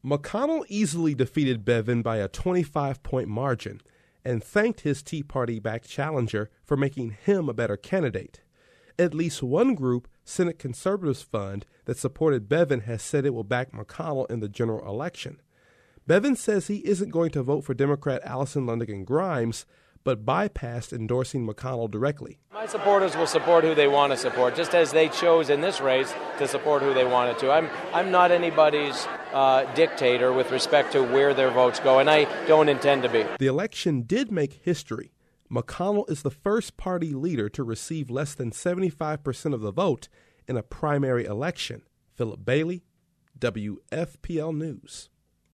McConnell easily defeated Bevin by a 25-point margin and thanked his Tea Party-backed challenger for making him a better candidate. At least one group, Senate Conservatives Fund, that supported Bevin has said it will back McConnell in the general election. Bevin says he isn't going to vote for Democrat Allison Lundergan Grimes, but bypassed endorsing McConnell directly. My supporters will support who they want to support, just as they chose in this race to support who they wanted to. I'm not anybody's dictator with respect to where their votes go, and I don't intend to be. The election did make history. McConnell is the first party leader to receive less than 75% of the vote in a primary election. Philip Bailey, WFPL News.